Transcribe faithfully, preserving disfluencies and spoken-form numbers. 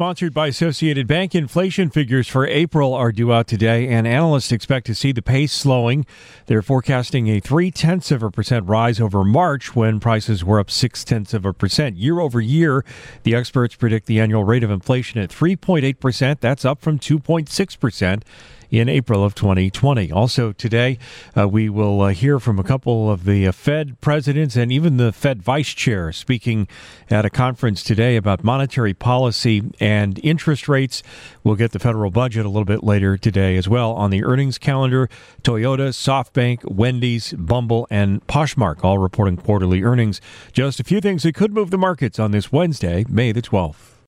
sponsored by Associated Bank. Inflation figures for April are due out today, and analysts expect to see the pace slowing. They're forecasting a three-tenths of a percent rise over March, when prices were up six-tenths of a percent. Year over year, the experts predict the annual rate of inflation at three point eight percent. That's up from two point six percent in April of twenty twenty. Also today, uh, we will uh, hear from a couple of the uh, Fed presidents and even the Fed vice chair speaking at a conference today about monetary policy and interest rates. We'll get the federal budget a little bit later today as well. On the earnings calendar, Toyota, SoftBank, Wendy's, Bumble, and Poshmark all reporting quarterly earnings. Just a few things that could move the markets on this Wednesday, May the twelfth.